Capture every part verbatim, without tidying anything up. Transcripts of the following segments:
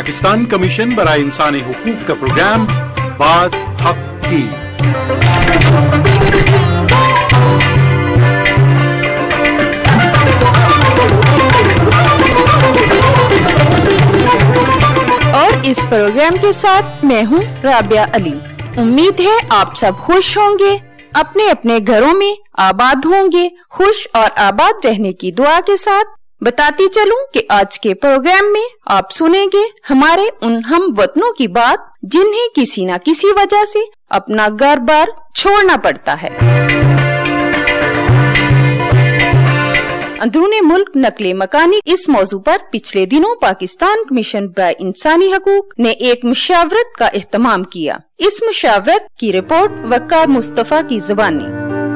Pakistan commission برائے انسانی حقوق کا پروگرام بات حق کی۔ اور اس پروگرام کے ساتھ میں ہوں رابعہ علی۔ امید ہے آپ سب خوش ہوں گے، اپنے اپنے گھروں میں آباد ہوں گے، خوش اور آباد رہنے کی دعا کے ساتھ۔ بتاتی چلوں کہ آج کے پروگرام میں آپ سنیں گے ہمارے ان ہم وطنوں کی بات جنہیں کسی نہ کسی وجہ سے اپنا گھر بار چھوڑنا پڑتا ہے۔ اندرون ملک نقل مکانی، اس موضوع پر پچھلے دنوں پاکستان کمیشن برائے انسانی حقوق نے ایک مشاورت کا اہتمام کیا۔ اس مشاورت کی رپورٹ وقار مصطفیٰ کی زبانی۔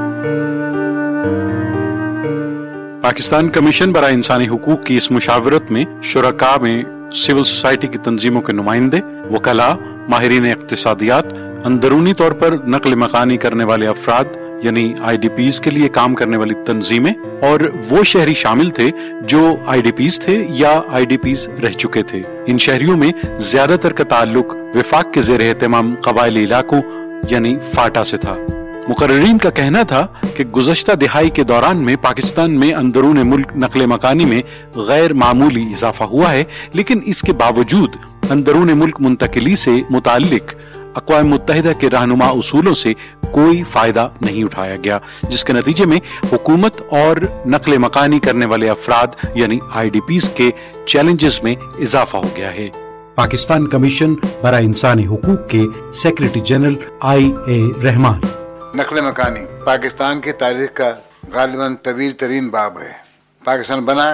پاکستان کمیشن برائے انسانی حقوق کی اس مشاورت میں شرکاء میں سول سوسائٹی کی تنظیموں کے نمائندے، وکلاء، ماہرین اقتصادیات، اندرونی طور پر نقل مکانی کرنے والے افراد یعنی آئی ڈی پیز کے لیے کام کرنے والی تنظیمیں اور وہ شہری شامل تھے جو آئی ڈی پیز تھے یا آئی ڈی پیز رہ چکے تھے۔ ان شہریوں میں زیادہ تر کا تعلق وفاق کے زیر اہتمام قبائلی علاقوں یعنی فاٹا سے تھا۔ مقررین کا کہنا تھا کہ گزشتہ دہائی کے دوران میں پاکستان میں اندرون ملک نقل مکانی میں غیر معمولی اضافہ ہوا ہے، لیکن اس کے باوجود اندرون ملک منتقلی سے متعلق اقوام متحدہ کے رہنما اصولوں سے کوئی فائدہ نہیں اٹھایا گیا، جس کے نتیجے میں حکومت اور نقل مکانی کرنے والے افراد یعنی آئی ڈی پیز کے چیلنجز میں اضافہ ہو گیا ہے۔ پاکستان کمیشن برائے انسانی حقوق کے سیکریٹری جنرل آئی اے رحمان۔ نقل مکانی پاکستان کی تاریخ کا غالباً طویل ترین باب ہے۔ پاکستان بنا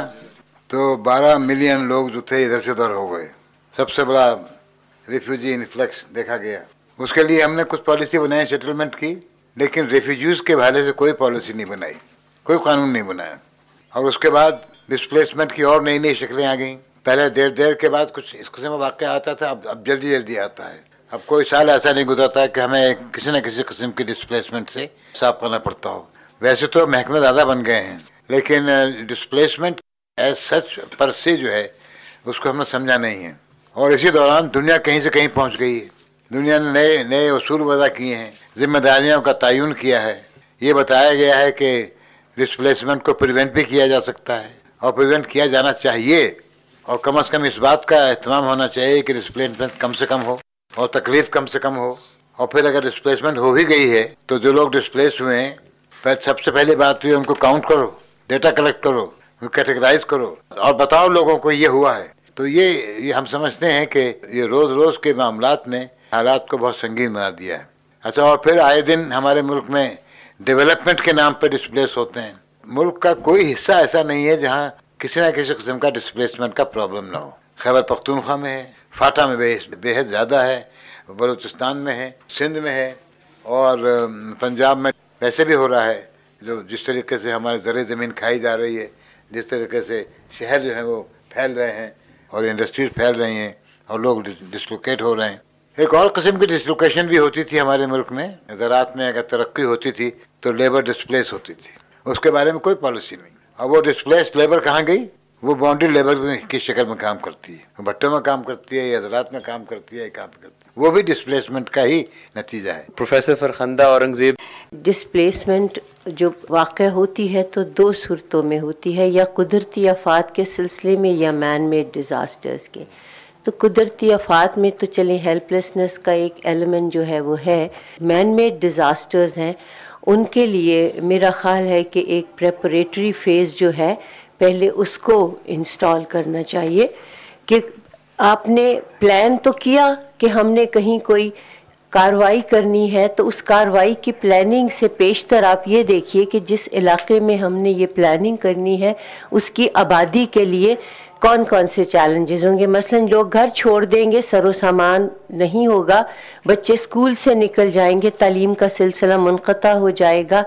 تو بارہ ملین لوگ جو تھے ادھر سے ادھر ہو گئے، سب سے بڑا ریفیوجی انفلیکس دیکھا گیا۔ اس کے لیے ہم نے کچھ پالیسی بنائی سیٹلمنٹ کی، لیکن ریفیوجیز کے حوالے سے کوئی پالیسی نہیں بنائی، کوئی قانون نہیں بنایا۔ اور اس کے بعد ڈسپلیسمنٹ کی اور نئی نئی شکلیں آ گئیں۔ پہلے دیر دیر کے بعد کچھ اس قسم کا واقعہ آتا تھا، اب اب جلدی جلدی آتا ہے۔ اب کوئی سال ایسا نہیں گزرتا کہ ہمیں کسی نہ کسی قسم کی ڈسپلیسمنٹ سے صاف کرنا پڑتا ہو۔ ویسے تو محکمے زیادہ بن گئے ہیں، لیکن ڈسپلیسمنٹ ایز سچ پر سے جو ہے اس کو ہم نے سمجھا نہیں ہے۔ اور اسی دوران دنیا کہیں سے کہیں پہنچ گئی ہے۔ دنیا نے نئے نئے اصول وضع کیے ہیں، ذمہ داریوں کا تعین کیا ہے۔ یہ بتایا گیا ہے کہ ڈسپلیسمنٹ کو پریونٹ بھی کیا جا سکتا ہے اور پریونٹ کیا جانا چاہیے، اور کم از کم اس بات کا اہتمام ہونا چاہیے کہ ڈسپلیسمنٹ کم سے کم ہو اور تکلیف کم سے کم ہو۔ اور پھر اگر ڈسپلیسمنٹ ہو ہی گئی ہے تو جو لوگ ڈسپلیس ہوئے ہیں، پھر سب سے پہلی بات ہوئی ان کو کاؤنٹ کرو، ڈیٹا کلیکٹ کرو، کیٹیگرائز کرو اور بتاؤ لوگوں کو یہ ہوا ہے۔ تو یہ یہ ہم سمجھتے ہیں کہ یہ روز روز کے معاملات نے حالات کو بہت سنگین بنا دیا ہے۔ اچھا، اور پھر آئے دن ہمارے ملک میں ڈیولپمنٹ کے نام پہ ڈسپلیس ہوتے ہیں۔ ملک کا کوئی حصہ ایسا نہیں ہے جہاں کسی نہ کسی قسم کا ڈسپلیسمنٹ کا پرابلم نہ ہو۔ خیبر پختونخوا میں ہے، فاٹا میں بے حد زیادہ ہے، بلوچستان میں ہے، سندھ میں ہے، اور پنجاب میں ویسے بھی ہو رہا ہے۔ جو جس طریقے سے ہمارے زرعی زمین کھائی جا رہی ہے، جس طریقے سے شہر جو ہیں وہ پھیل رہے ہیں اور انڈسٹریز پھیل رہی ہیں اور لوگ ڈسلوکیٹ ہو رہے ہیں۔ ایک اور قسم کی ڈسلوکیشن بھی ہوتی تھی ہمارے ملک میں، زراعت میں اگر ترقی ہوتی تھی تو لیبر ڈسپلیس ہوتی تھی، اس کے بارے میں کوئی پالیسی نہیں۔ اور وہ ڈسپلیس لیبر کہاں گئی؟ وہ باؤنڈری لیبر کی شکل میں کام کرتی ہے، بھٹوں میں کام کرتی ہے یا زراعت میں کام کرتی ہے، کام کرتی ہے، وہ بھی ڈسپلیسمنٹ کا ہی نتیجہ ہے۔ پروفیسر فرخندہ اورنگزیب۔ ڈسپلیسمنٹ جو واقع ہوتی ہے تو دو صورتوں میں ہوتی ہے، یا قدرتی آفات کے سلسلے میں یا مین میڈ ڈیزاسٹرز کے۔ تو قدرتی آفات میں تو چلیں ہیلپ لیسنس کا ایک ایلیمنٹ جو ہے وہ ہے، مین میڈ ڈیزاسٹرز ہیں ان کے لیے میرا خیال ہے کہ ایک پریپریٹری فیز جو ہے پہلے اس کو انسٹال کرنا چاہیے کہ آپ نے پلان تو کیا کہ ہم نے کہیں کوئی کارروائی کرنی ہے، تو اس کارروائی کی پلاننگ سے پیشتر آپ یہ دیکھیے کہ جس علاقے میں ہم نے یہ پلاننگ کرنی ہے اس کی آبادی کے لیے کون کون سے چیلنجز ہوں گے۔ مثلا لوگ گھر چھوڑ دیں گے، سر و سامان نہیں ہوگا، بچے اسکول سے نکل جائیں گے، تعلیم کا سلسلہ منقطع ہو جائے گا،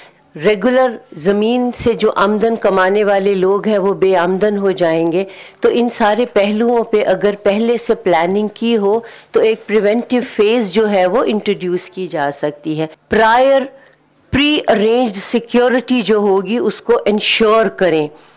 ریگولر زمین سے جو آمدن کمانے والے لوگ ہیں وہ بے آمدن ہو جائیں گے۔ تو ان سارے پہلوؤں پہ اگر پہلے سے پلاننگ کی ہو تو ایک پریونٹیو فیز جو ہے وہ انٹروڈیوس کی جا سکتی ہے۔ پرائر پری ارینجڈ سیکیورٹی جو ہوگی اس کو انشور کریں،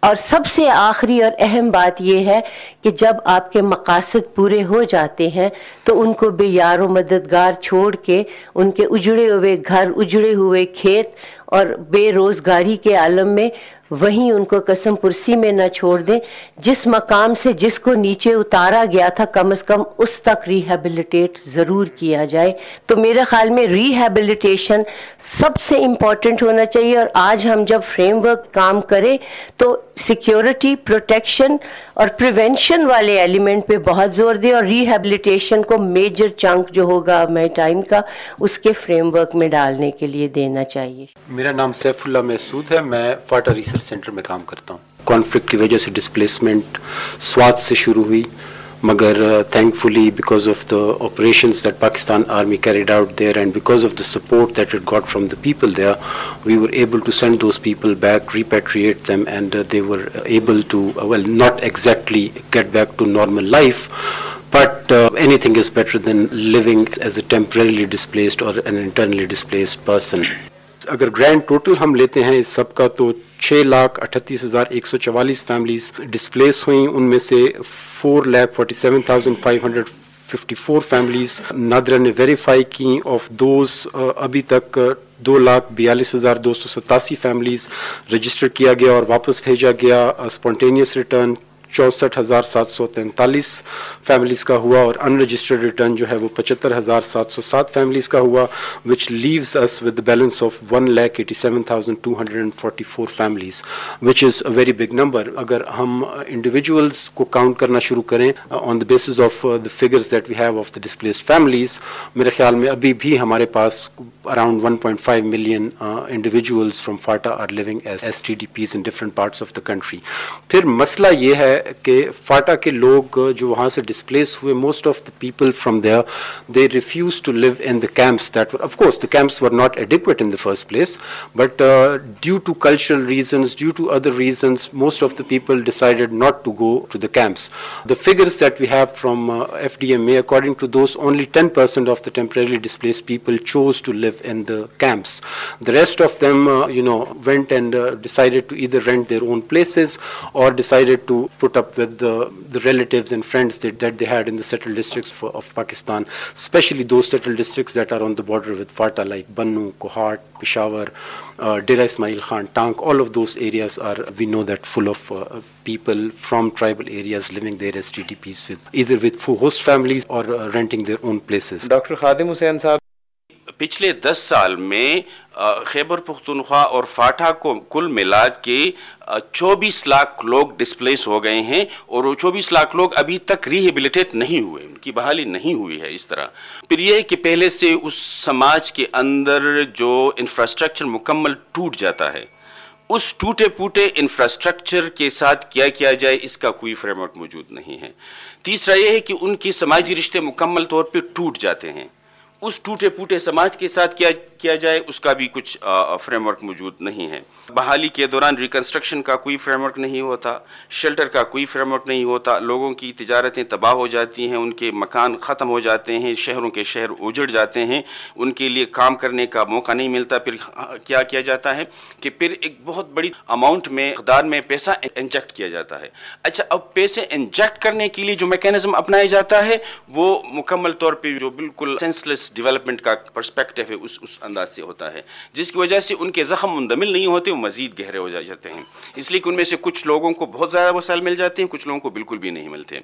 اور سب سے آخری اور اہم بات یہ ہے کہ جب آپ کے مقاصد پورے ہو جاتے ہیں تو ان کو بے یار و مددگار چھوڑ کے ان کے اجڑے ہوئے گھر، اجڑے ہوئے کھیت اور بے روزگاری کے عالم میں وہیں ان کو قسم پرسی میں نہ چھوڑ دیں. جس مقام سے جس کو نیچے اتارا گیا تھا کم از کم اس تک ریہیبلیٹیٹ ضرور کیا جائے. تو میرے خیال میں ریہیبلیٹیشن سب سے امپورٹنٹ ہونا چاہیے. اور آج ہم جب فریم ورک کام کریں تو سیکیورٹی، پروٹیکشن اور پریونشن والے ایلیمنٹ پہ بہت زور دیں اور ریہیبلیٹیشن کو میجر چنک جو ہوگا میں ٹائم کا اس کے فریم ورک میں ڈالنے کے لیے دینا چاہیے. میرا نام سیف اللہ محسود ہے، میں فاٹا ریسرچ سینٹر میں کام کرتا ہوں. کانفلکٹ کی وجہ سے ڈسپلیسمنٹ سوات سے شروع ہوئی، مگر thankfully because of the operations that Pakistan army carried out there and because of the support that it got from the people there we were able to send those people back, repatriate them and they were able to well not exactly get back to normal life. But uh, anything is better than living as a temporarily displaced or an internally displaced person. اگر grand total ہم لیتے ہیں اس سب کا تو چھ لاکھ اٹھتیس ہزار ایک سو چوالیس فیملیز ڈسپلیس ہوئیں. ان میں سے four lakh forty seven thousand five hundred fifty four families NADRA نے ویریفائی کی. آف دوز ابھی تک دو لاکھ بیالیس ہزار دو سو ستاسی فیملیز رجسٹر کیا گیا اور واپس بھیجا گیا. اسپونٹینیس ریٹرن چونسٹھ ہزار سات سو تینتالیس فیملیز کا ہوا اور ان رجسٹرڈ ریٹرن جو ہے وہ پچہتر ہزار سات سو سات فیملیز کا ہوا which leaves us with balance of one lakh eighty seven thousand two hundred and forty four families which is a very big number. اگر ہم انڈیویجولس کو کاؤنٹ کرنا شروع کریں on the basis of the figures that we have of the displaced families, میرے خیال میں ابھی بھی ہمارے پاس around one point five million uh, individuals from FATA are living as S T D Ps in different parts of the country. پھر مسئلہ یہ ہے کہ فاٹا کے لوگ جو وہاں سے ڈسپلیس ہوئے، most of the people from there they refused to live in the camps that were, of course the camps were not adequate in the first place, but uh, due to cultural reasons, due to other reasons, most of the people decided not to go to the camps. The figures that we have from uh, F D M A, according to those, only ten percent of the temporarily displaced people chose to live in the camps. The rest of them uh, you know went and uh, decided to either rent their own places or decided to put up with the, the relatives and friends that, that they had in the settled districts for, of Pakistan, especially those settled districts that are on the border with FATA like Bannu, Kohat, Peshawar, uh, Dera Ismail Khan, Tank. All of those areas are, we know that, full of uh, people from tribal areas living there as T D Ps with either with host families or uh, renting their own places. Doctor Khadim Hussain sahib, پچھلے دس سال میں خیبر پختونخوا اور FATA کو کل ملا کے چوبیس لاکھ لوگ ڈسپلیس ہو گئے ہیں اور وہ چوبیس لاکھ لوگ ابھی تک ریہیبلیٹیٹ نہیں ہوئے، ان کی بحالی نہیں ہوئی ہے اس طرح. پھر یہ کہ پہلے سے اس سماج کے اندر جو انفراسٹرکچر مکمل ٹوٹ جاتا ہے، اس ٹوٹے پوٹے انفراسٹرکچر کے ساتھ کیا کیا جائے اس کا کوئی فریم ورک موجود نہیں ہے. تیسرا یہ ہے کہ ان کے سماجی رشتے مکمل طور پہ ٹوٹ جاتے ہیں، اس ٹوٹے پوٹے سماج کے ساتھ کیا کیا جائے اس کا بھی کچھ فریم ورک موجود نہیں ہے. بحالی کے دوران ریکنسٹرکشن کا کوئی فریم ورک نہیں ہوتا، شیلٹر کا کوئی فریم ورک نہیں ہوتا، لوگوں کی تجارتیں تباہ ہو جاتی ہیں، ان کے مکان ختم ہو جاتے ہیں، شہروں کے شہر اجڑ جاتے ہیں، ان کے لیے کام کرنے کا موقع نہیں ملتا. پھر کیا کیا جاتا ہے کہ پھر ایک بہت بڑی اماؤنٹ میں مقدار میں پیسہ انجیکٹ کیا جاتا ہے. اچھا، اب پیسے انجیکٹ کرنے کے لیے جو میکینزم اپنایا جاتا ہے وہ مکمل طور پہ جو بالکل سینس لیس ڈیولپمنٹ کا پرسپیکٹو ہے اس اس انداز سے ہوتا ہے، جس کی وجہ سے ان کے زخم مندمل نہیں ہوتے، وہ مزید گہرے ہو جاتے ہیں. اس لیے کہ ان میں سے کچھ لوگوں کو بہت زیادہ وسائل مل جاتے ہیں، کچھ لوگوں کو بالکل بھی نہیں ملتے.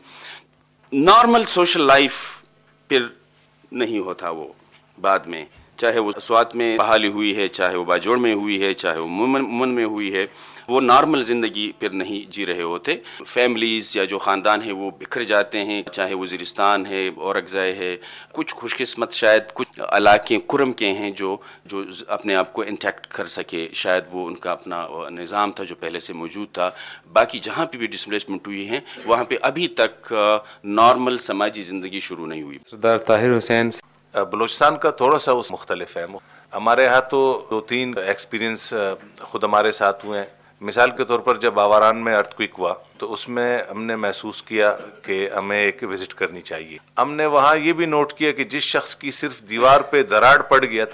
نارمل سوشل لائف پھر نہیں ہوتا وہ بعد میں، چاہے وہ سوات میں بحالی ہوئی ہے، چاہے وہ باجوڑ میں ہوئی ہے، چاہے وہ مومن میں ہوئی ہے، وہ نارمل زندگی پھر نہیں جی رہے ہوتے. فیملیز یا جو خاندان ہیں وہ بکھر جاتے ہیں، چاہے وزیرستان ہے، اورکزائے ہے، کچھ خوش قسمت شاید کچھ علاقے کرم کے ہیں جو جو اپنے آپ کو انٹیکٹ کر سکے، شاید وہ ان کا اپنا نظام تھا جو پہلے سے موجود تھا. باقی جہاں پہ بھی ڈسپلیسمنٹ ہوئی ہیں وہاں پہ ابھی تک نارمل سماجی زندگی شروع نہیں ہوئی. سردار طاہر حسین، بلوچستان کا تھوڑا سا اس مختلف ہے. ہمارے ہاں تو دو تین ایکسپیرینس خود ہمارے ساتھ ہوئے ہیں. مثال کے طور پر جب آواران میں ارتھ کوئک ہوا تو اس میں ہم نے محسوس کیا کہ ہمیں ایک وزٹ کرنی چاہیے. ہم نے وہاں یہ بھی نوٹ کیا کہ جس شخص کی صرف دیوار پہ دراڑ پڑ گیا تھا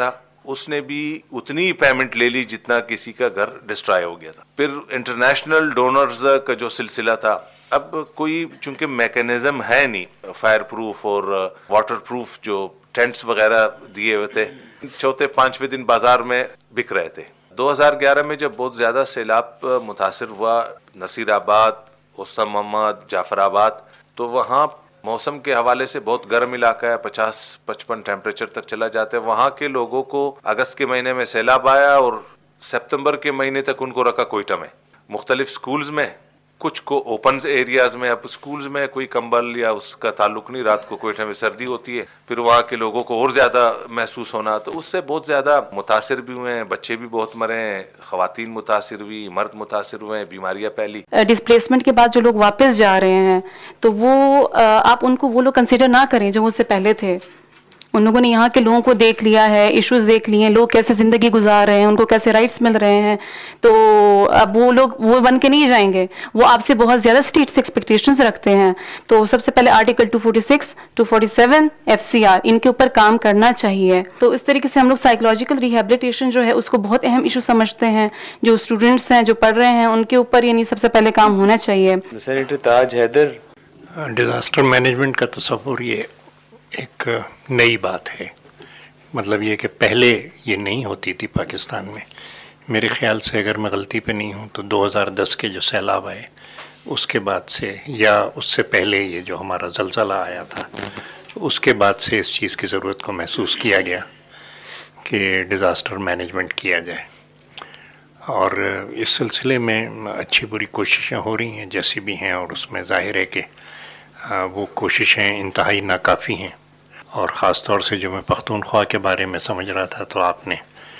اس نے بھی اتنی پیمنٹ لے لی جتنا کسی کا گھر ڈسٹرائے ہو گیا تھا. پھر انٹرنیشنل ڈونرز کا جو سلسلہ تھا, اب کوئی چونکہ میکینزم ہے نہیں فائر پروف اور واٹر پروف, جو ٹینٹس وغیرہ دیے ہوئے تھے چوتھے پانچویں دن بازار میں بک رہے تھے. دو ہزار گیارہ میں جب بہت زیادہ سیلاب متاثر ہوا نصیر آباد, اسلم محمد, جعفر آباد, تو وہاں موسم کے حوالے سے بہت گرم علاقہ ہے, پچاس پچپن ٹیمپریچر تک چلا جاتا ہے. وہاں کے لوگوں کو اگست کے مہینے میں سیلاب آیا اور سپتمبر کے مہینے تک ان کو رکھا کوئٹہ میں, مختلف سکولز میں, کچھ کو اوپن ایریاز میں. اب سکولز میں کوئی کمبل یا اس کا تعلق نہیں, رات کو کوئٹہ میں سردی ہوتی ہے, پھر وہاں کے لوگوں کو اور زیادہ محسوس ہونا, تو اس سے بہت زیادہ متاثر بھی ہوئے ہیں, بچے بھی بہت مرے ہیں, خواتین متاثر ہوئی, مرد متاثر ہوئے ہیں, بیماریاں پھیلی. ڈسپلیسمنٹ کے بعد جو لوگ واپس جا رہے ہیں تو وہ آپ ان کو وہ لوگ کنسیڈر نہ کریں جو اس سے پہلے تھے. ان لوگوں نے یہاں کے لوگوں کو دیکھ لیا ہے, ایشوز دیکھ لیے ہیں, لوگ کیسے زندگی گزار رہے ہیں, ان کو کیسے رائٹس مل رہے ہیں, تو اب وہ لوگ وہ بن کے نہیں جائیں گے. وہ آپ سے بہت زیادہ اسٹیٹ سے ایکسپیکٹیشنز رکھتے ہیں. تو سب سے پہلے article two forty six, two forty seven, F C R, ان کے اوپر کام کرنا چاہیے. تو اس طریقے سے ہم لوگ سائیکولوجیکل ریہیبلیٹیشن جو ہے اس کو بہت اہم ایشو سمجھتے ہیں. جو اسٹوڈنٹس ہیں جو پڑھ رہے ہیں ان کے اوپر یعنی سب سے پہلے کام ہونا چاہیے. Senator Taj Haider. Disaster management کا تصور یہ ایک نئی بات ہے. مطلب یہ کہ پہلے یہ نہیں ہوتی تھی پاکستان میں. میرے خیال سے اگر میں غلطی پہ نہیں ہوں تو دو ہزار دس کے جو سیلاب آئے اس کے بعد سے, یا اس سے پہلے یہ جو ہمارا زلزلہ آیا تھا, اس کے بعد سے اس چیز کی ضرورت کو محسوس کیا گیا کہ ڈیزاسٹر مینجمنٹ کیا جائے. اور اس سلسلے میں اچھی بری کوششیں ہو رہی ہیں جیسی بھی ہیں, اور اس میں ظاہر ہے کہ وہ کوششیں انتہائی ناکافی ہیں. اور خاص طور سے جو میں پختونخوا کے بارے میں سمجھ رہا تھا تو آپ نے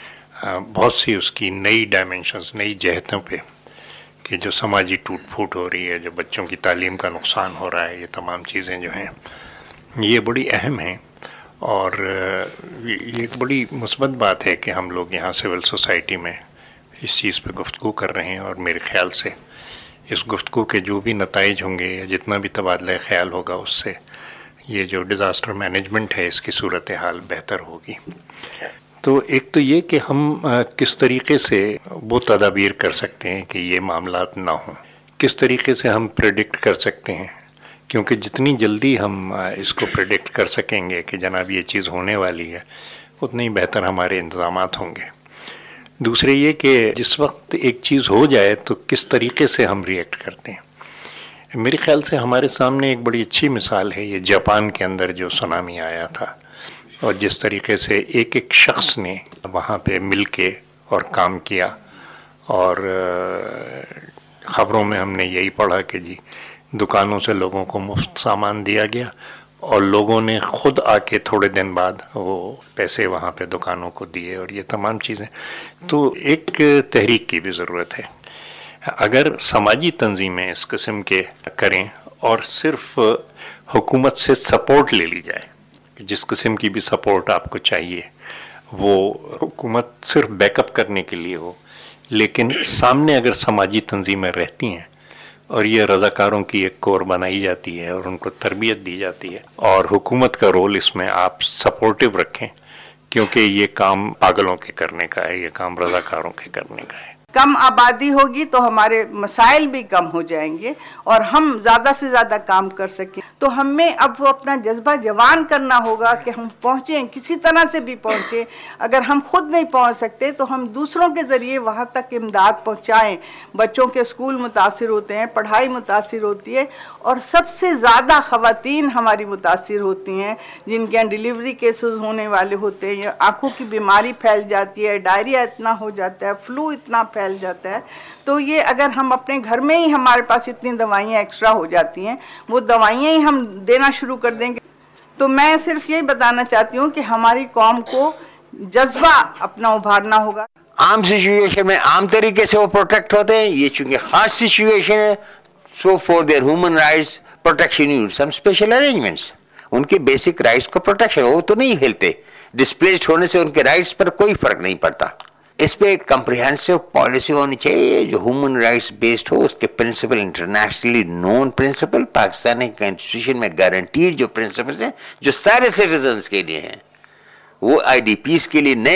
بہت سی اس کی نئی ڈائمنشنز, نئی جہتوں پہ, کہ جو سماجی ٹوٹ پھوٹ ہو رہی ہے, جو بچوں کی تعلیم کا نقصان ہو رہا ہے, یہ تمام چیزیں جو ہیں یہ بڑی اہم ہیں. اور یہ ایک بڑی مثبت بات ہے کہ ہم لوگ یہاں سول سوسائٹی میں اس چیز پہ گفتگو کر رہے ہیں. اور میرے خیال سے اس گفتگو کے جو بھی نتائج ہوں گے یا جتنا بھی تبادلہ خیال ہوگا اس سے یہ جو ڈیزاسٹر مینجمنٹ ہے اس کی صورتحال بہتر ہوگی. تو ایک تو یہ کہ ہم کس طریقے سے وہ تدابیر کر سکتے ہیں کہ یہ معاملات نہ ہوں, کس طریقے سے ہم پریڈکٹ کر سکتے ہیں, کیونکہ جتنی جلدی ہم اس کو پریڈکٹ کر سکیں گے کہ جناب یہ چیز ہونے والی ہے, اتنے ہی بہتر ہمارے انتظامات ہوں گے. دوسرے یہ کہ جس وقت ایک چیز ہو جائے تو کس طریقے سے ہم ریئیکٹ کرتے ہیں. میرے خیال سے ہمارے سامنے ایک بڑی اچھی مثال ہے یہ جاپان کے اندر جو سونامی آیا تھا, اور جس طریقے سے ایک ایک شخص نے وہاں پہ مل کے اور کام کیا. اور خبروں میں ہم نے یہی پڑھا کہ جی دکانوں سے لوگوں کو مفت سامان دیا گیا, اور لوگوں نے خود آ کے تھوڑے دن بعد وہ پیسے وہاں پہ دکانوں کو دیے, اور یہ تمام چیزیں. تو ایک تحریک کی بھی ضرورت ہے. اگر سماجی تنظیمیں اس قسم کے کریں اور صرف حکومت سے سپورٹ لے لی جائے, جس قسم کی بھی سپورٹ آپ کو چاہیے وہ حکومت صرف بیک اپ کرنے کے لیے ہو, لیکن سامنے اگر سماجی تنظیمیں رہتی ہیں اور یہ رضاکاروں کی ایک کور بنائی جاتی ہے اور ان کو تربیت دی جاتی ہے, اور حکومت کا رول اس میں آپ سپورٹیو رکھیں, کیونکہ یہ کام پاگلوں کے کرنے کا ہے, یہ کام رضاکاروں کے کرنے کا ہے. کم آبادی ہوگی تو ہمارے مسائل بھی کم ہو جائیں گے اور ہم زیادہ سے زیادہ کام کر سکیں. تو ہمیں اب وہ اپنا جذبہ جوان کرنا ہوگا کہ ہم پہنچیں, کسی طرح سے بھی پہنچیں. اگر ہم خود نہیں پہنچ سکتے تو ہم دوسروں کے ذریعے وہاں تک امداد پہنچائیں. بچوں کے اسکول متاثر ہوتے ہیں, پڑھائی متاثر ہوتی ہے, اور سب سے زیادہ خواتین ہماری متاثر ہوتی ہیں جن کے ڈیلیوری کیسز ہونے والے ہوتے ہیں, یا آنکھوں کی بیماری پھیل جاتی ہے, ڈائریا اتنا ہو جاتا ہے, فلو اتنا پھیل جاتا ہے. تو یہ اگر ہم اپنے گھر میں ہی ہمارے پاس اتنی دوائیاں ایکسٹرا ہو جاتی ہیں, وہ دوائیاں ہی ہم دینا شروع کر دیں گے. تو میں صرف یہی بتانا چاہتی ہوں کہ ہماری قوم کو جذبہ اپنا ابھارنا ہوگا. عام سچویشن میں عام طریقے سے وہ پروٹیکٹ ہوتے ہیں, یہ چونکہ خاص سچویشن ہے, so for their human rights protection you some special arrangements. ان کے بیسک رائٹس کو پروٹیکشن, وہ تو نہیں ہلتے. ڈسپلیسڈ ہونے سے ان کے رائٹس پر کوئی فرق نہیں پڑتا. اس پہ ایک کمپریہنسو پالیسی ہونی چاہیے جو ہیومن رائٹس بیسڈ ہو. اس کے principle internationally known principle, Pakistani constitution میں گارنٹیڈ جو پرنسپلز ہیں جو سارے سٹیزنز کے لیے ہیں, وہ آئی ڈی پیز کے لیے نئے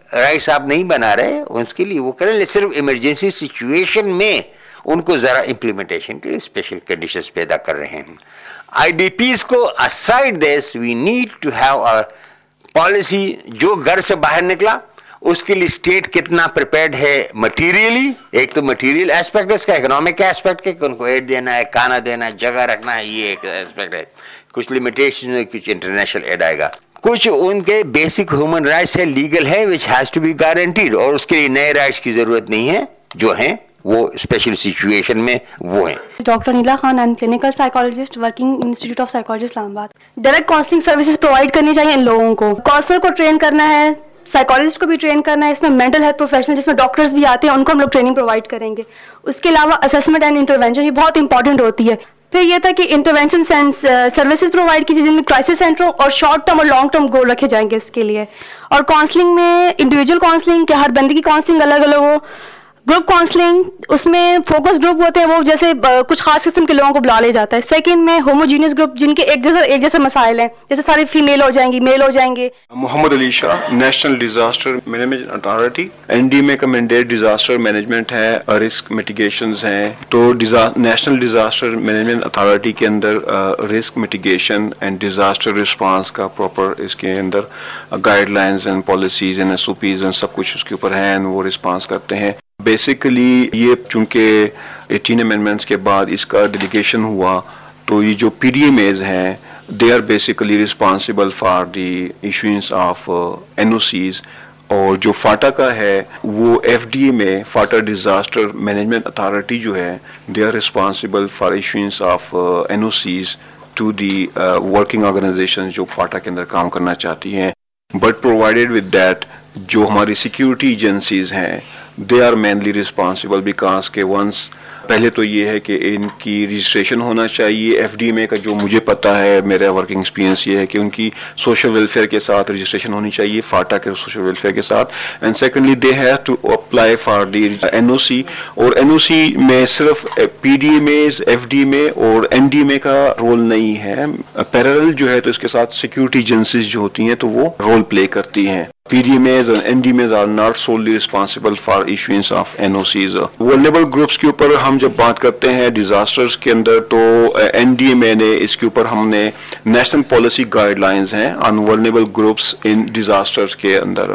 رائٹس آپ نہیں بنا رہے اس کے لیے وہ کریں, صرف ایمرجنسی سچویشن میں ان کو ذرا امپلیمنٹیشن کے لیے اسپیشل کنڈیشنز پیدا کر رہے ہیں. آئی ڈی پیز کو aside this we need to have a policy. جو گھر سے باہر نکلا اس کے لیے اسٹیٹ کتنا پریپیئرڈ ہے مٹیریلی, ایک تو مٹیریل ایسپیکٹ ہے اس کا, اکنامک ایسپیکٹ ہے کہ ان کو ایڈ دینا ہے, کھانا دینا ہے, جگہ رکھنا ہے, یہ ایک ایسپیکٹ ہے. کچھ لمیٹیشن ہے, کچھ انٹرنیشنل ایڈ آئے گا. کچھ ان کے بیسک ہیومن رائٹس ہے, لیگل ہے, which has to be guaranteed, اور اس کے لیے نئے رائٹس کی ضرورت نہیں ہے, جو ہیں وہ اسپیشل سچویشن میں وہ ہیں. Doctor Neela Khan and clinical psychologist working institute of psychology Islamabad. Direct counselling services provide کرنی چاہیے ان لوگوں کو. کاؤنسلر کو ٹرین کرنا ہے, سائیکالوجسٹ کو بھی ٹرین کرنا ہے, اس میں مینٹل ہیلتھ پروفیشنل جس میں ڈاکٹرز بھی آتے ہیں ان کو ہم لوگ ٹریننگ پرووائڈ کریں گے. اس کے علاوہ اسسمنٹ اینڈ انٹرونشن یہ بہت امپورٹنٹ ہوتی ہے. پھر یہ تھا کہ انٹرونشن سروسز پرووائڈ کیجیے جن میں کرائسس سینٹروں اور شارٹ ٹرم اور لانگ ٹرم گول رکھے جائیں گے اس کے لیے. اور کاؤنسلنگ میں انڈیویجول کاؤنسلنگ کہ ہر بندے کی کاؤنسلنگ الگ الگ ہو. گروپ کاؤنسلنگ اس میں فوکس گروپ ہوتے ہیں, وہ جیسے کچھ خاص قسم کے لوگوں کو بلا لے جاتا ہے. سیکنڈ میں ہوموجینس گروپ جن کے ایک جیسا ایک جیسے مسائل ہیں, جیسے سارے فیمیل ہو جائیں گی, میل ہو جائیں گے. Muhammad Ali Shah, national disaster management authority. N D میں کا مینڈیٹ ڈیزاسٹر مینجمنٹ ہے, رسک میٹیگیشنز ہیں. تو نیشنل ڈیزاسٹر مینجمنٹ اتھارٹی کے اندر risk mitigation and disaster response کا پراپر اس کے اندر guidelines and policies and S O Ps and سب کچھ اس کے اوپر ہیں, وہ رسپانس کرتے ہیں. بیسیکلی یہ چونکہ ایٹین امینڈمنٹس کے بعد اس کا ڈیلیگیشن ہوا, تو یہ جو پی ڈی ایم ایز ہیں they are basically responsible for the issuance of N O Cs. اور جو فاٹا کا ہے وہ ایف ڈی اے میں فاٹا ڈیزاسٹر مینجمنٹ اتھارٹی جو ہے they are responsible for issuance of N O Cs to the working organization جو فاٹا کے اندر کام کرنا چاہتی ہیں. بٹ پرووائڈیڈ ود دیٹ جو ہماری سیکیورٹی ایجنسیز ہیں they are mainly responsible because کہ ونس پہلے تو یہ ہے کہ ان کی رجسٹریشن ہونا چاہیے. ایف ڈی ایم اے کا جو مجھے پتہ ہے, میرا ورکنگ ایکسپیرینس یہ ہے کہ ان کی سوشل ویلفیئر کے ساتھ رجسٹریشن ہونی چاہیے, فاٹا کے سوشل ویلفیئر کے ساتھ. And secondly they have to apply for the N O C, اور این او سی میں صرف P D M As, F D M A اور این ڈی ایم اے کا رول نہیں ہے, پیرالل جو ہے تو اس کے ساتھ سیکورٹی ایجنسیز جو ہوتی ہیں تو وہ رول پلے کرتی ہیں. P D M As and N D M As are not solely responsible for issuance of N O Cs. Vulnerable groups کے اوپر ہم جب بات کرتے ہیں ڈیزاسٹرز کے اندر تو N D M A نے اس کے اوپر ہم نے نیشنل پالیسی گائیڈ لائنز ہیں on vulnerable groups in disasters کے اندر.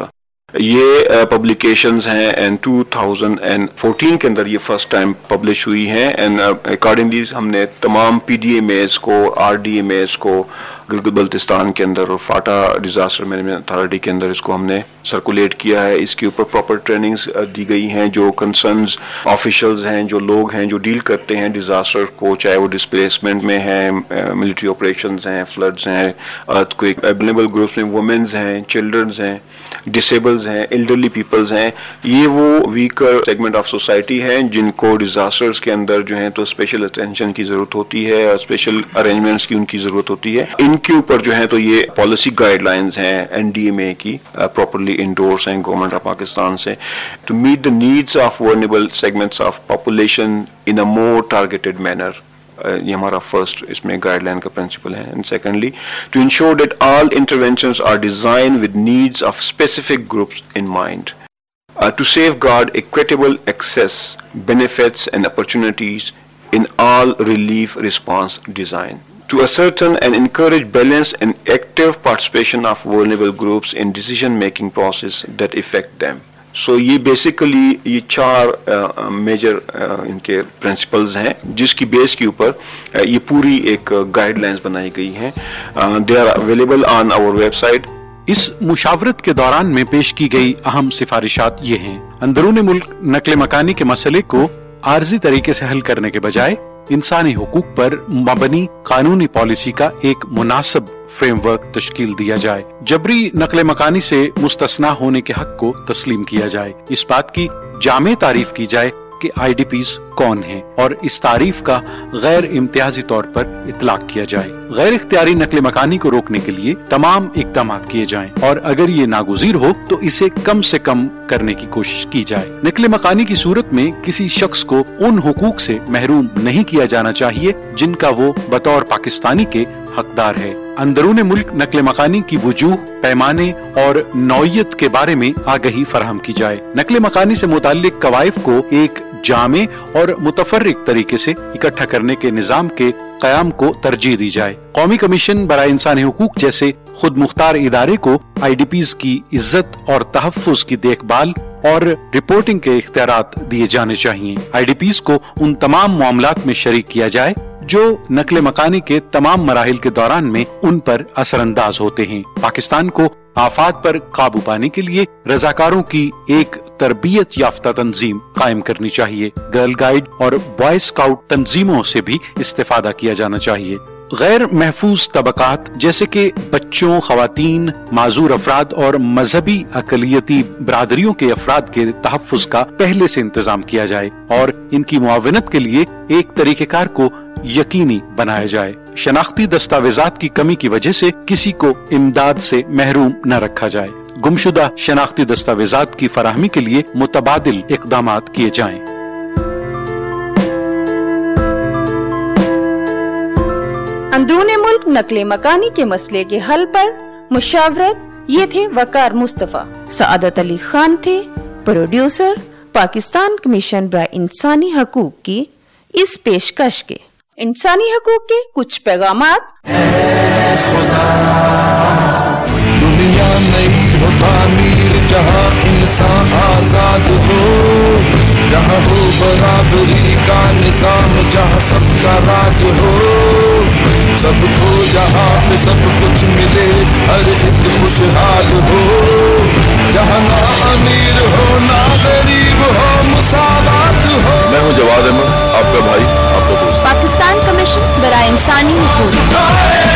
یہ پبلیکیشنز ہیں اینڈ ٹو تھاؤزینڈ فورٹین کے اندر یہ فرسٹ ٹائم پبلش ہوئی ہیں. اینڈ اکارڈنگلی ہم نے تمام پی ڈی ایم ایز کو, آر ڈی ایم ایز کو گلگت بلتستان کے اندر اور فاٹا ڈیزاسٹر مینجمنٹ اتھارٹی کے اندر اس کو ہم نے سرکولیٹ کیا ہے. اس کے اوپر پراپر ٹریننگز دی گئی ہیں. جو کنسرنز آفیشلز ہیں, جو لوگ ہیں جو ڈیل کرتے ہیں ڈیزاسٹر کو, چاہے وہ ڈسپلیسمنٹ میں ہیں, ملٹری آپریشنز ہیں, فلڈز ہیں, ارتھکویک, وولنریبل گروپس میں وومنز ہیں, چلڈرنز ہیں, ڈسیبلز ہیں, ایلڈرلی پیپلز ہیں. یہ وہ ویکر سیگمنٹ آف سوسائٹی ہیں جن کو ڈیزاسٹرز کے اندر جو ہیں تو اسپیشل اٹینشن کی ضرورت ہوتی ہے, اسپیشل ارینجمنٹس کی ان کی ضرورت ہوتی ہے. ان کے اوپر جو ہے تو یہ پالیسی گائیڈ لائنز ہیں این ڈی ایم اے کی پراپرلی انڈورس ہیں گورنمنٹ آف پاکستان سے to meet the needs of vulnerable segments of population in a more targeted manner. یہ ہمارا فرسٹ اس میں گائیڈ لائن کا پرنسپل ہے. And secondly to ensure that all interventions are design with needs of specific groups in mind to safeguard equitable access benefits and opportunities in all relief response design. To ascertain and encourage balanced and active participation of vulnerable groups in decision-making process that affect them. So یہ basically یہ چار major ان کے principles ہیں جس کی بیس کے اوپر یہ پوری ایک گائیڈ لائنز بنائی گئی ہیں. They are available on our website. اس مشاورت کے دوران میں پیش کی گئی اہم سفارشات یہ ہیں: اندرون ملک نقل مکانی کے مسئلے کو عارضی طریقے سے حل کرنے کے بجائے انسانی حقوق پر مبنی قانونی پالیسی کا ایک مناسب فریم ورک تشکیل دیا جائے. جبری نقل مکانی سے مستثنا ہونے کے حق کو تسلیم کیا جائے. اس بات کی جامع تعریف کی جائے کہ آئی ڈی پیز کون ہیں اور اس تعریف کا غیر امتیازی طور پر اطلاق کیا جائے. غیر اختیاری نقل مکانی کو روکنے کے لیے تمام اقدامات کیے جائیں اور اگر یہ ناگزیر ہو تو اسے کم سے کم کرنے کی کوشش کی جائے. نقل مکانی کی صورت میں کسی شخص کو ان حقوق سے محروم نہیں کیا جانا چاہیے جن کا وہ بطور پاکستانی کے حقدار ہے. अंदरून मुल्क नकल मकानी की वजूह, पैमाने और नौयत के बारे में आगही फराहम की जाए। नकल मकानी से मुताल्लिक कवायफ को एक जामे और मुतफर्रिक तरीके से इकट्ठा करने के निज़ाम के क़याम को तरजीह दी जाए। कौमी कमीशन बराए इंसानी हुकूक जैसे खुद मुख्तार इदारे को आई डी पीज़ की इज्जत और तहफ़्फ़ुज़ की देखभाल और रिपोर्टिंग के इख्तियारात दिए जाने चाहिए। आई डी पीज़ को उन तमाम मामलात में शरीक किया जाए जो नकल मकानी के तमाम मराहिल के दौरान में उन पर असरअंदाज होते हैं। पाकिस्तान को आफात पर काबू पाने के लिए रजाकारों की एक तरबियत याफ्ता तंजीम कायम करनी चाहिए। गर्ल गाइड और बॉय स्काउट तंजीमों से भी इस्तेफादा किया जाना चाहिए। गैर महफूज तबकात जैसे कि बच्चों, खवातीन, माजूर अफराद और मजहबी अकलियती बरादरियों के अफराद के तहफ़्फ़ुज़ का पहले से इंतजाम किया जाए और इनकी मुआवनत के लिए एक तरीक़ेकार को यकीनी बनाया जाए। शनाख्ती दस्तावेजात की कमी की वजह से किसी को इमदाद से महरूम न रखा जाए। गुमशुदा शनाख्ती दस्तावेजात की फराहमी के लिए मुतबादिल इक़दामात किए जाएं। अंदरून मुल्क नकले मकानी के मसले के हल पर मुशावरत। ये थे वकार मुस्तफा, सआदत अली खान थे प्रोड्यूसर। पाकिस्तान कमीशन बराए इंसानी हकूक की इस पेशकश के इंसानी हकूक के कुछ पैगामात। दुनिया नहीं हो तामीर जहाँ इंसान आजाद हो, जहाँ हो बराबरी का निजाम, जहाँ सबका राज हो, सबको जहाँ पे सब कुछ मिले, हर एक खुशहाल हो, जहाँ ना अमीर हो ना गरीब हो, मुसावात हो। मैं हूँ जवाद अहमद, आपका भाई, आपका दोस्त। पाकिस्तान कमीशन बराए इंसानी हुकूक।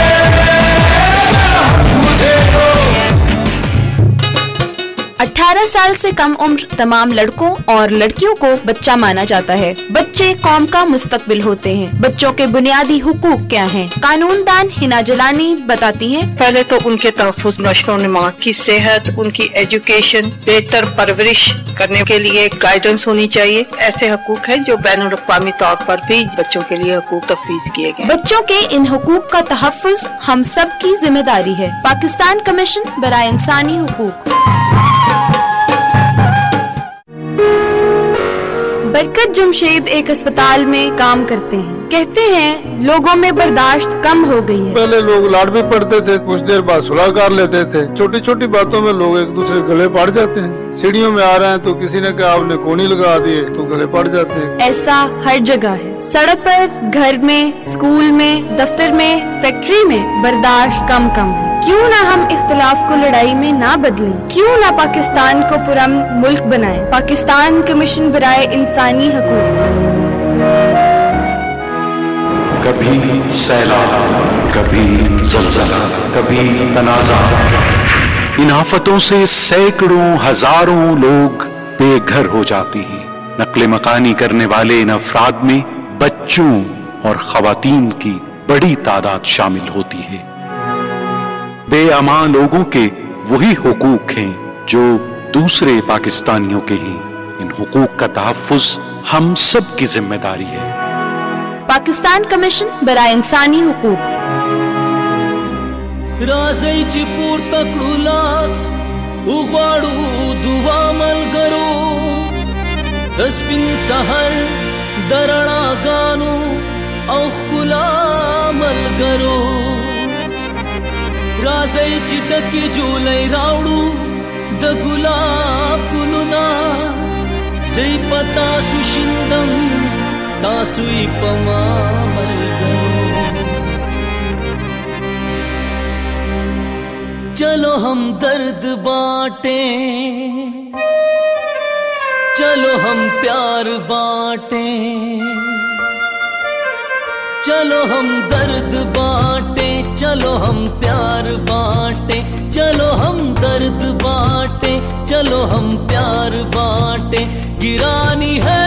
अठारह साल से कम उम्र तमाम लड़कों और लड़कियों को बच्चा माना जाता है। बच्चे कौम का मुस्तकबिल होते हैं। बच्चों के बुनियादी हुकूक क्या हैं? कानूनदान हिना जलानी बताती हैं। पहले तो उनके तहफ़्फ़ुज़, नश्र और नमा की सेहत, उनकी एजुकेशन, बेहतर परवरिश करने के लिए गाइडेंस होनी चाहिए। ऐसे हुकूक है जो बैनुल अक़वामी तौर पर भी बच्चों के लिए हुकूक तफ़वीज़ किए गए। बच्चों के इन हुकूक का तहफ़्फ़ुज़ हम सब की जिम्मेदारी है। पाकिस्तान कमीशन बराए इंसानी हुकूक। बरकत जमशेद एक अस्पताल में काम करते हैं। कहते हैं लोगों में बर्दाश्त कम हो गई है। पहले लोग लाड़ भी पड़ते थे, कुछ देर बाद सुलह कर लेते थे। छोटी छोटी बातों में लोग एक दूसरे गले पड़ जाते हैं। सीढ़ियों में आ रहे हैं तो किसी ने कहा आपने कोनी लगा दिए तो गले पड़ जाते हैं। ऐसा हर जगह है, सड़क पर, घर में, स्कूल में, दफ्तर में, फैक्ट्री में बर्दाश्त कम कम है। क्यों ना हम इख्तिलाफ को लड़ाई में ना बदलें? क्यों ना पाकिस्तान को पुरअमन मुल्क बनाएं? पाकिस्तान कमीशन बराए इंसानी हकूक। कभी सैलाब, कभी ज़लज़ला, कभी तनाज़ा, इन आफतों से सैकड़ों हजारों लोग बेघर हो जाते हैं। नकले मकानी करने वाले इन अफराद में बच्चों और खवातीन की बड़ी तादाद शामिल होती है। बेअमा लोगों के वही हुकूक हैं जो दूसरे पाकिस्तानियों के हैं। इन हुकूक का तहफ़्फ़ुज़ हम सब की जिम्मेदारी है। पाकिस्तान कमीशन बराए इंसानी हुकूक। राज़ैची पूर्ता क्रुलास उगवाड़ू दुआ मलगरो दस्पिन सहर दरणा गानो औखकुला मलगरो राज़ैची डकी जुलै रावड़ू द गुलाब कुलुना जै पता सुशिंदम तासुई पमा मलगरो। चलो हम दर्द बांटें, चलो हम प्यार बांटें, चलो हम दर्द बांटें, चलो हम प्यार बांटें, चलो हम दर्द बांटें, चलो हम प्यार बांटें। गिरानी है,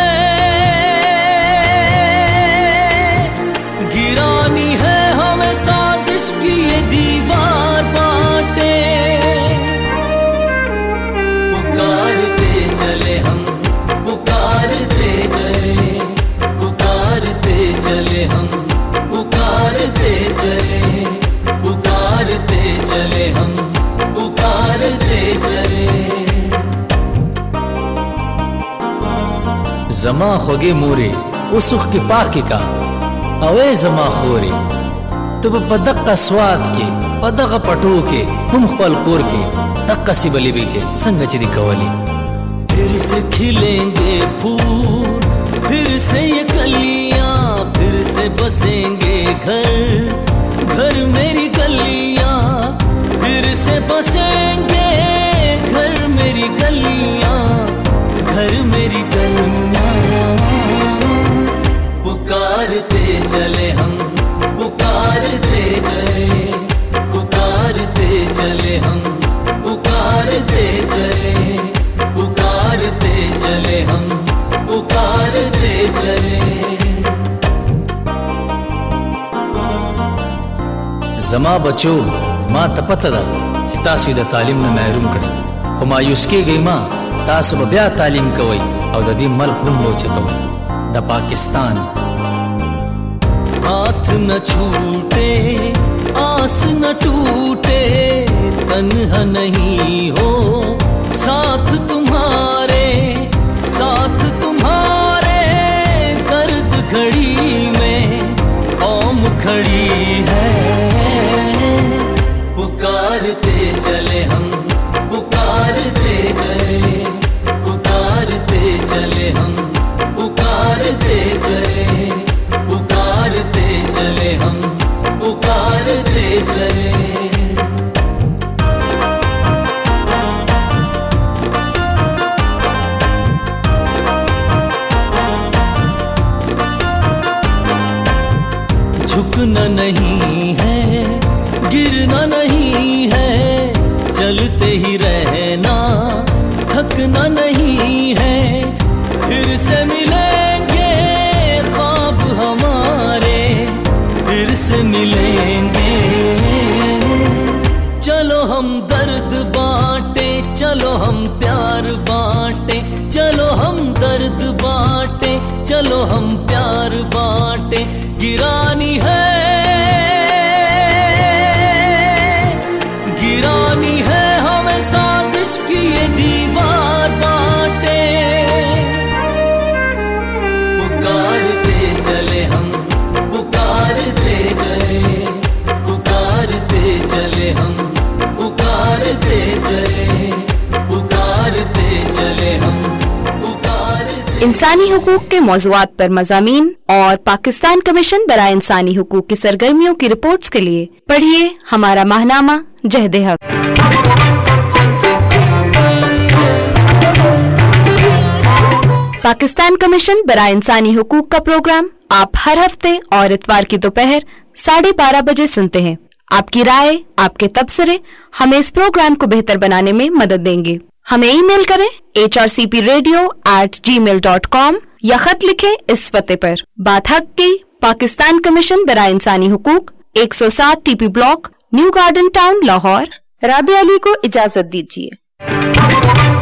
गिरानी है हमें साजिश की ये दीवार बांटे। पुकारते चले हम, पुकारते चले, पुकारते चले हम, पुकारते चले, पुकार زما خوږې مورې اوسخ کې پاکې کا اوې زما خورې ته به په دقه سواد کې په دغه پټو کې هم خپل کور کې دقه سی بلی بی کې څنګه چې دی کولی پھر سے کھلیں گے پھول پھر سے یہ کلیاں پھر سے بسیں گے گھر گھر میری گلیاں پھر سے بسیں گے گھر میری گلیاں گھر میری گلیاں پکارتے چلے ہم پکارتے چلے پکارتے چلے ہم پکارتے چلے پکارتے چلے ہم پکارتے چلے زما بچو ما ته پته ده چې تاسو د تعلیم نه محروم کړي خو مایوس کېږئ ما تاسو به بیا تعلیم کوئ او د دې ملک نوم به اوچتوئ د پاکستان ہاتھ نہ چھوٹے آس نہ ٹوٹے تنہا نہیں ہو ساتھ تمہارے ساتھ تمہارے درد گھڑی میں قوم کھڑی ہے پکارتے چلے ہم پکارتے چلے پکارتے چلے ہم پکارتے چلے پکارتے چلے ہم پکارتے چلے جھکنا نہیں ہے گرنا نہیں ہے چلتے ہی رہنا تھکنا نہیں ہے پھر سے ملیں گے خواب ہمارے پھر سے ملیں گے چلو ہم درد بانٹے چلو ہم پیار بانٹے چلو ہم درد بانٹے چلو ہم پیار بانٹے گرانی ہے گرانی ہے ہمیں سازش کی یہ دیوار بانٹے پکارتے چلے ہم پکارتے چلے پکارتے چلے ہم پکارتے چلے پکارتے چلے ہم انسانی حقوق کے موضوعات پر مضامین اور پاکستان کمیشن برائے انسانی حقوق کی سرگرمیوں کی رپورٹس کے لیے پڑھیے ہمارا ماہنامہ جہد حق۔ پاکستان کمیشن برائے انسانی حقوق کا پروگرام آپ ہر ہفتے اور اتوار کی دوپہر ساڑھے بارہ بجے سنتے ہیں۔ آپ کی رائے، آپ کے تبصرے ہمیں اس پروگرام کو بہتر بنانے میں مدد دیں گے۔ ہمیں ای میل کریں H R C P radio at gmail dot com یا خط لکھیں اس پتے پر۔ بات حق کی، پاکستان کمیشن برائے انسانی حقوق، ایک سو سات T P block, new garden town, Lahore. Rabia Ali کو اجازت دیجیے۔